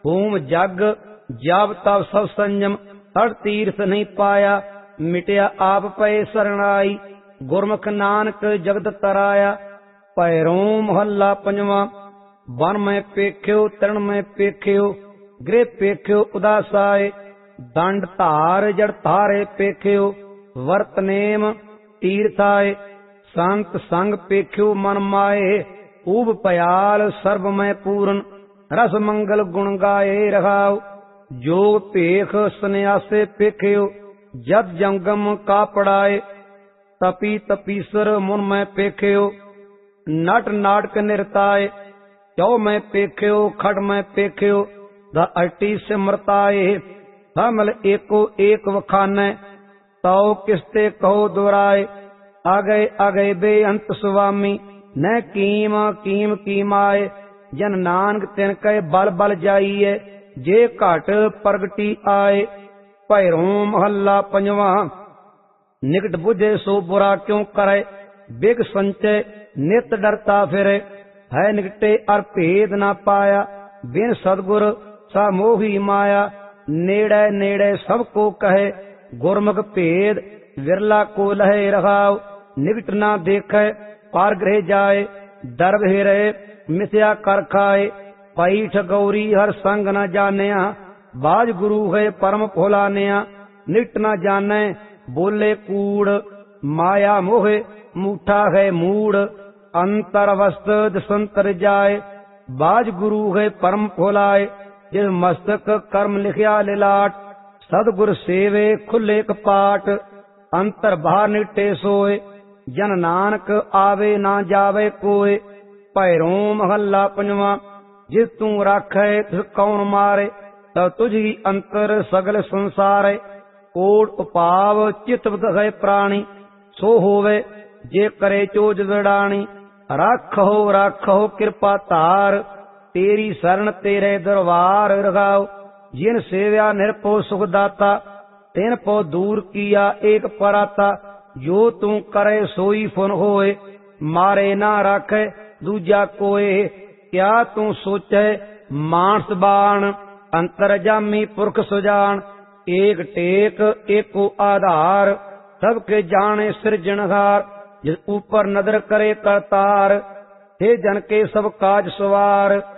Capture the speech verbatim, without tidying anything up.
Home जग जब तब सब संयम हर तीर्थ नहीं पाया मिटया आप पए सरणाई गुरमुख नानक जगत तराया। पैरों महला पंजवा वन में पेख्यो तरण में पेख्यो गृह पेख्यो उदासाए दंड धार जड़ धारे पेख्यो वर्त नेम तीर्थाए संत संग पेख्यो मन माए ऊब पयाल सर्व में पूरन रस मंगल गुण गाए रहाओ। जोग पेख सन्यासे पेख्यो जब जंगम का पड़ाए तपी तपीसर मुन में पेख्यो नट नाटक निरताए। चौ में पेख्यो खड़ में पेख्यो ध अटी सिमरताए हमल एको एक वखाने तौ किसते कहो दोराए। आगे आगे बेअंत स्वामी न कीम कीम कीमाए जन नानक तिन कै बल बल जाइए जे घट प्रगटी आए। भैरों महला पंजवा निकट बुझे सो बुरा क्यों करे बिग संचय नित डरता फिरे है निकटे अर भेद ना पाया बिन सदगुर सा मोही माया। नेड़े नेड़े सबको कहे गुरमुख भेद विरला को लहे रहाओ। निकट ना देखे पार गृह जाए दर रहे मिथ्या कर खाए। पैठ गौरी हर संग न जानिया बाज गुरु है परम फुलानिया। निट न जाने बोले कूड़ माया मोहे मूठा है मूड अंतर वस्त दिसंतर जाए। बाज गुरु है परम फुलाए जिस मस्तक कर्म लिखिया लिलाट सदगुर सेवे खुले कपाट। अंतर बाहर निटे सोए जन नानक आवे ना जावे कोय। भैरों महला पंजवा जिस तू राखे तिस कौन मारे तब तुझी अंतर सगल संसारे। कोट उपाव चित है प्राणी सो होवे जे करे चोज विड़ाणी। राखो राखो कृपा तार तेरी शरण तेरे दरबार रगाओ। जिन सेव्या निरपो सुखदाता तिन पो दूर किया एक पराता। जो तू करे सोई फुन होए मारे ना राखे दूजा कोय। क्या तू सोचे मानस बाण अंतरजामी पुरख सुजान। एक टेक एको आधार सबके जाने सिरजनहार। जिस ऊपर नदर करे करतार हे जन के सब काज सवार।